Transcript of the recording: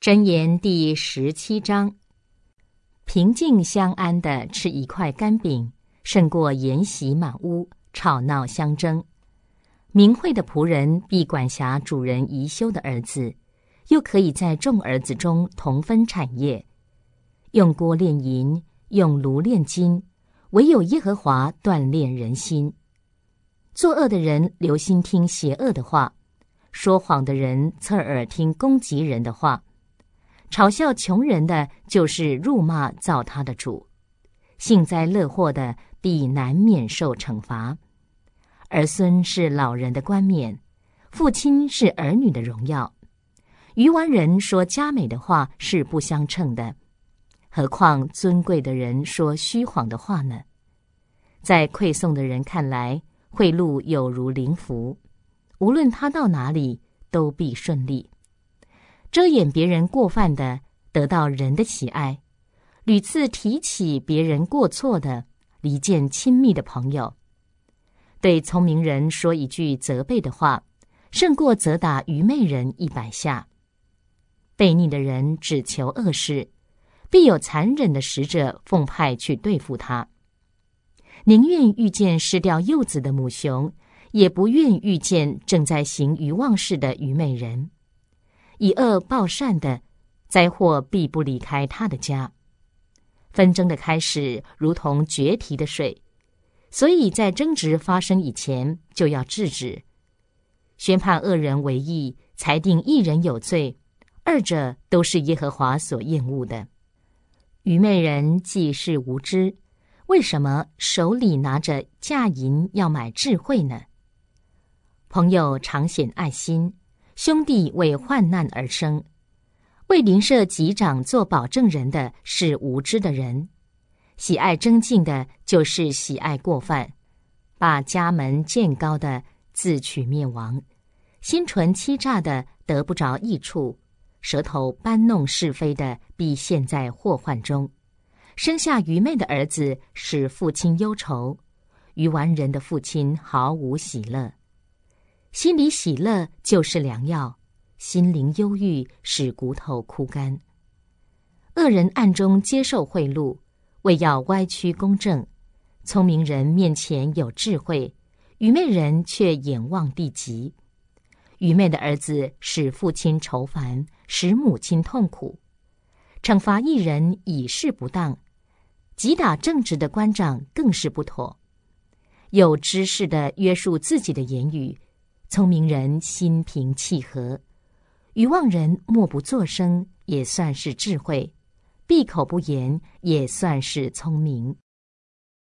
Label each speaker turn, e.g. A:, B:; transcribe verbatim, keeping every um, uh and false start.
A: 箴言第十七章：平静相安的吃一块干饼，胜过筵席满屋，吵闹相争。明慧的仆人必管辖主人宜修的儿子，又可以在众儿子中同分产业。用锅炼银，用炉炼金，唯有耶和华锻炼人心。作恶的人留心听邪恶的话，说谎的人侧耳听攻击人的话。嘲笑穷人的，就是辱骂造他的主；幸灾乐祸的，必难免受惩罚。儿孙是老人的冠冕，父亲是儿女的荣耀。愚顽人说佳美的话是不相称的，何况尊贵的人说虚谎的话呢？在馈送的人看来，贿赂有如灵符，无论他到哪里，都必顺利。遮掩别人过犯的，得到人的喜爱；屡次提起别人过错的，离间亲密的朋友。对聪明人说一句责备的话，胜过责打愚昧人一百下。悖逆的人只求恶事，必有残忍的使者奉派去对付他。宁愿遇见失掉幼子的母熊，也不愿遇见正在行愚妄事的愚昧人。以恶报善的，灾祸必不离开他的家。纷争的开始如同决堤的水，所以在争执发生以前就要制止。宣判恶人为义，裁定义人有罪，二者都是耶和华所厌恶的。愚昧人既是无知，为什么手里拿着价银要买智慧呢？朋友常显爱心，兄弟为患难而生。为邻舍击掌做保证人的是无知的人，喜爱争竞的就是喜爱过犯，把家门建高的自取灭亡，心存欺诈的得不着益处，舌头搬弄是非的必陷在祸患中。生下愚昧的儿子使父亲忧愁，愚顽人的父亲毫无喜乐。心里喜乐就是良药，心灵忧郁使骨头枯干。恶人暗中接受贿赂，为要歪曲公正。聪明人面前有智慧，愚昧人却眼望地极。愚昧的儿子使父亲愁烦，使母亲痛苦。惩罚一人以事不当，击打正直的官长更是不妥。有知识的约束自己的言语，聪明人心平气和。愚妄人默不作声，也算是智慧；闭口不言，也算是聪明。